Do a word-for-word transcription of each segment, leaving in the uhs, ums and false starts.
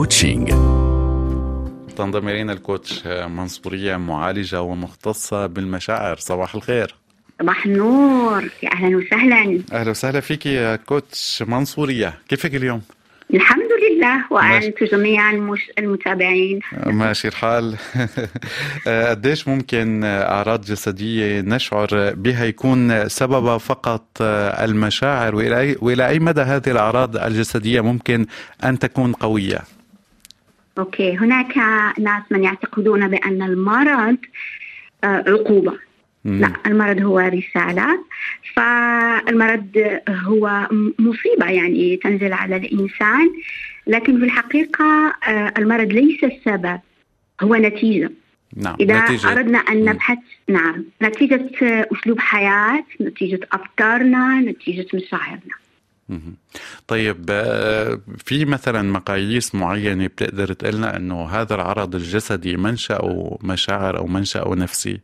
كوتشينج. تنضم إلينا الكوتش منصورية، معالجة ومختصة بالمشاعر. صباح الخير. صباح النور، يا أهلا وسهلا. أهلا وسهلا فيك يا كوتش منصورية، كيفك اليوم؟ الحمد لله، وأنتم جميعا المتابعين ماشي الحال. قديش ممكن أعراض جسدية نشعر بها يكون سببها فقط المشاعر، وإلى أي مدى هذه الأعراض الجسدية ممكن أن تكون قوية؟ أوكي، هناك ناس من يعتقدون بأن المرض عقوبة. مم. لا، المرض هو رسالة. فالمرض هو مصيبة يعني تنزل على الإنسان، لكن في الحقيقة المرض ليس السبب، هو نتيجة. نعم. إذا نتيجة. أردنا أن نبحث، نعم، نتيجة أسلوب حياة، نتيجة أفكارنا، نتيجة مشاعرنا. طيب، في مثلا مقاييس معينة بتقدر تقلنا أنه هذا العرض الجسدي منشأه مشاعر أو منشأه نفسي؟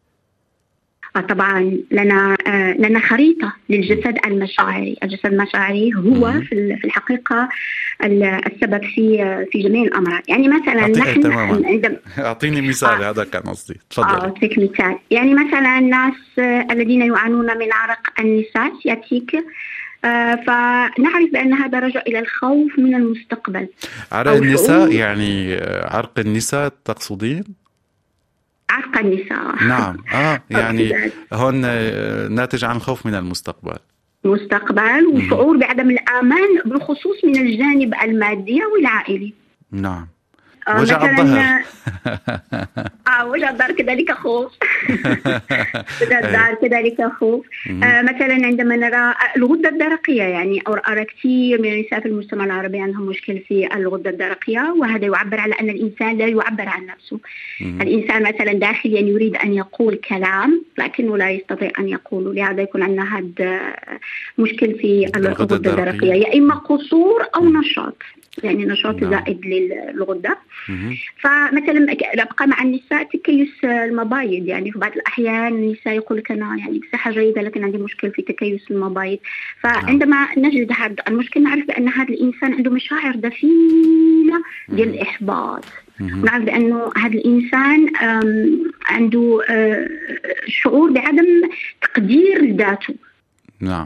طبعا لنا لنا خريطة للجسد المشاعري. الجسد المشاعري هو في الحقيقة السبب في في جميع الأمراض. يعني مثلا نحن عندما أعطيني مثال. آه. هذا كان قصدي. تفضل. أعطيك مثال. يعني مثلا الناس الذين يعانون من عرق النساء يأتيك، آه فنعرف بأن هذا رجع إلى الخوف من المستقبل. عرق النساء يعني عرق النساء تقصدين؟ عرق النساء. نعم. آه يعني هون ناتج عن الخوف من المستقبل. مستقبل وشعور بعدم الأمان بالخصوص من الجانب المادي والعائلي. نعم. وجع الظهر. آه وجع الظهر كذلك خوف. وجع الظهر كذلك خوف. آه مثلا عندما نرى الغدة الدرقية، يعني أرى كثير من النساء في المجتمع العربي عندهم مشكل في الغدة الدرقية، وهذا يعبر على أن الإنسان لا يعبر عن نفسه. الإنسان مثلا داخليا يريد أن يقول كلام لكنه لا يستطيع أن يقوله، لهذا يكون عندنا هذا مشكل في الغدة الدرقية، يا إما قصور أو نشاط، يعني نشاط زائد للغدة. فمثلا أبقى مع النساء تكيس المبايض، يعني في بعض الأحيان النساء يقول لك أنا يعني بصحة جيدة لكن عندي مشكل في تكيس المبايض. فعندما نجد هذا المشكل نعرف بأن هذا الإنسان عنده مشاعر دفينة ديال الإحباط. نعرف بأنه هذا الإنسان عنده شعور بعدم تقدير لذاته. نعم.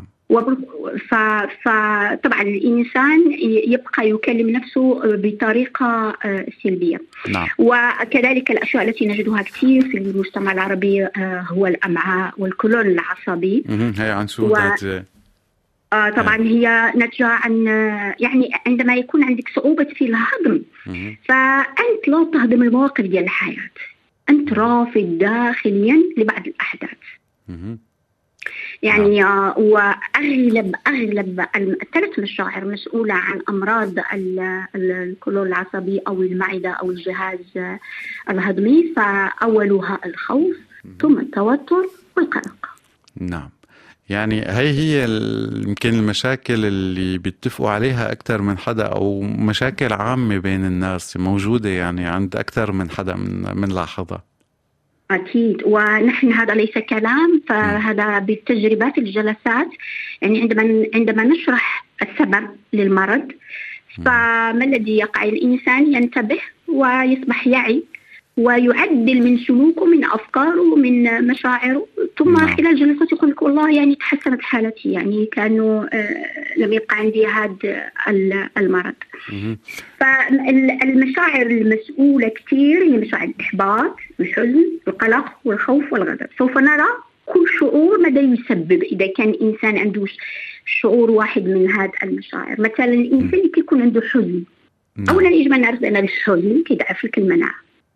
فطبعا الإنسان يبقى يكلم نفسه بطريقة سلبية. نعم. وكذلك الأشياء التي نجدها كثير في المجتمع العربي هو الأمعاء والكولون العصبي. هي عن سودات. و... آه طبعا هي نتجة عن، يعني عندما يكون عندك صعوبة في الهضم فأنت لا تهضم المواقف ديال الحياة، أنت رافض داخليا لبعض الأحداث. يعني آه وأغلب أغلب الثلاث مشاعر مسؤولة عن أمراض الكولون العصبي أو المعدة أو الجهاز الهضمي. فأولها الخوف ثم التوتر والقلق. نعم. يعني هي هي يمكن المشاكل اللي بيتفقوا عليها أكثر من حدا، أو مشاكل عامة بين الناس موجودة يعني عند أكثر من حدا من من لاحظها. أكيد، ونحن هذا ليس كلام، فهذا بالتجربات الجلسات. يعني عندما عندما نشرح السبب للمرض فما الذي يقع؟ الإنسان ينتبه ويصبح يعي ويعدل من سلوكه، من أفكاره، من مشاعره، ثم نعم. خلال جلسات يقول لك والله يعني تحسنت حالتي، يعني كانوا آه لم يبقى عندي هذا المرض. فالمشاعر المسؤولة كثير هي مشاعر الإحباط، الحزن، القلق والخوف والغضب. سوف نرى كل شعور ماذا يسبب إذا كان الإنسان عنده شعور واحد من هذه المشاعر. مثلا الإنسان اللي يكون عنده حزن، أولا يجب أن نعرف أن الحزن كيضعف لك المناعة،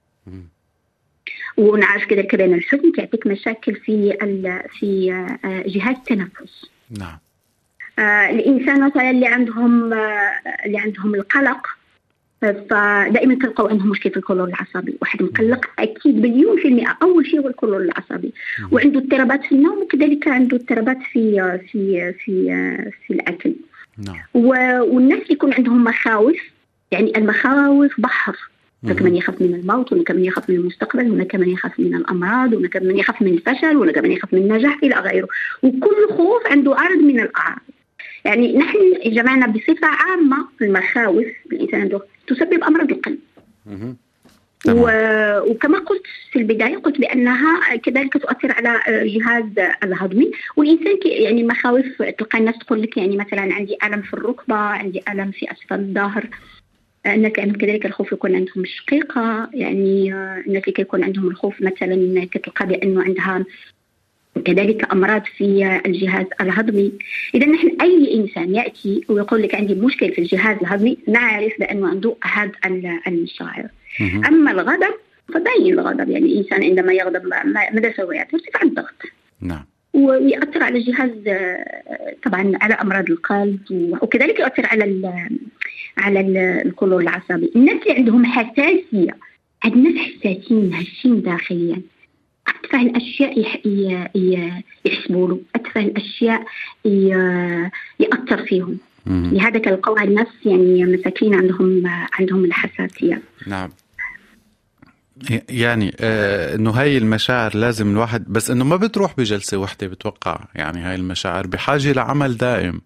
ونعرف كذلك بأن الحزن تعطيك مشاكل في في جهاز التنفس. نعم. آه الإنسان مثلا اللي عندهم آه اللي عندهم القلق، فدائما تلقوا عندهم مشكلة في الكولون العصبي. واحد مقلق أكيد مليون في المئة أول شيء هو الكولون العصبي، وعنده اضطرابات في النوم، وكذلك عنده اضطرابات في في في في الأكل. نعم. والناس يكون عندهم مخاوف، يعني المخاوف بحر. هناك من يخاف من الموت، هناك من يخاف من المستقبل، هناك من يخاف من الأمراض، هناك من يخاف من الفشل، هناك من يخاف من النجاح إلى غيره. وكل خوف عنده عرض من الأعراض. يعني نحن جمعنا بصفة عامة المخاوف الإنسان عنده تسبب أمراض القلب. و... وكما قلت في البداية قلت بأنها كذلك تؤثر على الجهاز الهضمي، والإنسان يعني مخاوف تلقى الناس تقول لك يعني مثلا عندي ألم في الركبة، عندي ألم في أسفل الظهر. الناس اللي كذلك الخوف يكون عندهم الشقيقة، يعني الناس اللي يكون عندهم الخوف مثلا كتلقى بأنه عندها كذلك أمراض في الجهاز الهضمي. إذا نحن أي إنسان يأتي ويقول لك عندي مشكل في الجهاز الهضمي نعرف بأنه عنده هذا المشاعر. أما الغضب فبين الغضب، يعني الإنسان عندما يغضب ماذا سوف يأثر؟ يرتفع الضغط. نعم. ويأثر على الجهاز طبعا على أمراض القلب، وكذلك يؤثر على على الكلور العصبي. الناس اللي عندهم حساسية، هاد الناس حساسين هشين داخليا، أتفه الأشياء يحسبوا له، أتفه الأشياء يأثر فيهم. لهذا كالقوا الناس يعني مساكين عندهم عندهم الحساسية. نعم. يعني آه انه هاي المشاعر لازم الواحد، بس انه ما بتروح بجلسة واحدة بتوقع، يعني هاي المشاعر بحاجة لعمل دائم.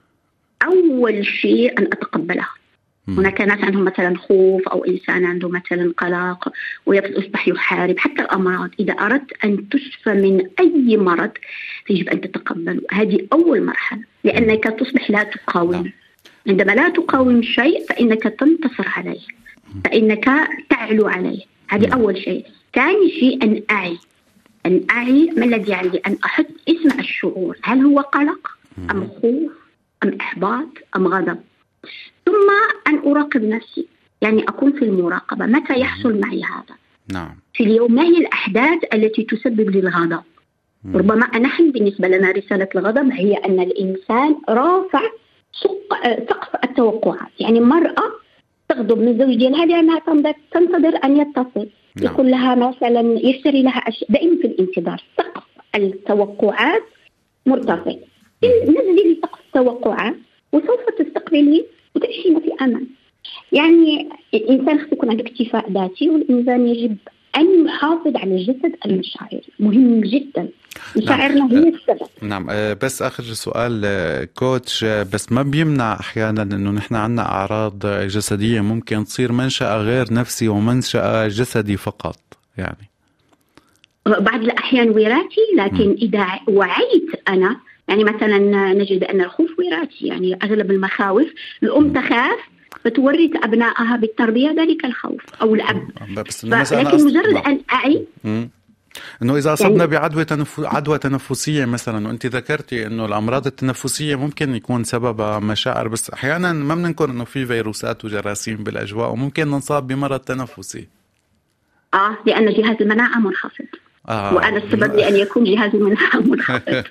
أول شيء أن أتقبلها. مم. هناك ناس عندهم مثلا خوف أو إنسان عنده مثلا قلق ويصبح يحارب حتى الأمراض. إذا أردت أن تشفى من أي مرض يجب أن تتقبل، هذه أول مرحلة، لأنك تصبح لا تقاوم. عندما لا تقاوم شيء فإنك تنتصر عليه، فإنك تعلو عليه. هذه أول شيء. ثاني شيء أن أعي أن أعي ما الذي عندي، أن أحط اسم الشعور، هل هو قلق أم خوف أم إحباط أم غضب. ثم أن أراقب نفسي، يعني أكون في المراقبة، متى يحصل معي هذا؟ نعم. في اليوم ما هي الأحداث التي تسبب لي الغضب؟ ربما نحن بالنسبة لنا رسالة الغضب هي أن الإنسان رافع سقف التوقعات. يعني مرأة تغضب من زوج ديالها لأنها تنتظر أن يتصل. نعم. يقول لها مثلا يشتري لها أشياء، دائما في الانتظار. سقف التوقعات مرتفع، نزلي سقف التوقعات وسوف تستقبلي وتعيشين في أمان. يعني الإنسان خصو يكون عنده اكتفاء ذاتي، والإنسان يجب أن يحافظ على الجسد المشاعري، مهم جدا. مشاعرنا نعم. هي السبب. نعم. بس آخر سؤال كوتش، بس ما بيمنع أحيانا أنه نحن عنا أعراض جسدية ممكن تصير منشأ غير نفسي ومنشأ جسدي فقط، يعني بعض الأحيان وراثي، لكن م. إذا وعيت أنا، يعني مثلا نجد أن الخوف وراثي، يعني أغلب المخاوف الأم تخاف فتورث أبنائها بالتربية ذلك الخوف أو الأب. بس لكن مجرد أن أعي م. انه اذا اصبنا يعني بعدوى تنف... عدوى تنفسيه مثلا، وانت ذكرتي انه الامراض التنفسيه ممكن يكون سببها مشاعر، بس احيانا ما بننكر انه في فيروسات وجراثيم بالاجواء وممكن ننصاب بمرض تنفسي. اه لان جهاز المناعه منخفض. آه. وانا السبب لان يكون جهاز المناعه منخفض.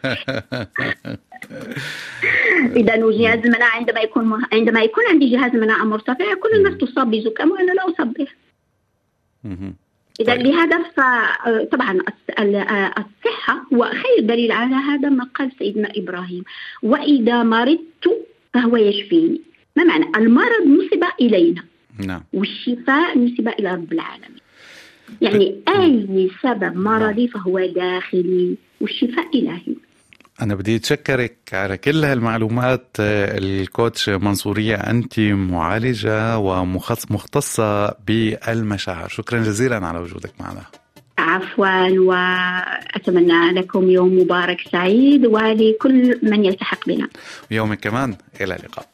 اذا جهاز المناعه عندما يكون عندما يكون عندي جهاز المناعه مرتفع كل الناس تصاب بزكام وانا لا اصاب به. إذا طيب. لهذا فطبعا الصحة هو خير دليل على هذا ما قال سيدنا إبراهيم: وإذا مرضت فهو يشفيني. ما معنى المرض نسب إلينا؟ نعم. والشفاء نسب إلى رب العالمين. يعني أي سبب مرضي فهو داخلي والشفاء إلهي. أنا بدي أتشكرك على كل هالمعلومات الكوتش منصورية، أنت معالجة ومختصة بالمشاعر. شكرا جزيلا على وجودك معنا. عفوا، وأتمنى لكم يوم مبارك سعيد ولكل من يلتحق بنا. ويومك كمان. إلى اللقاء.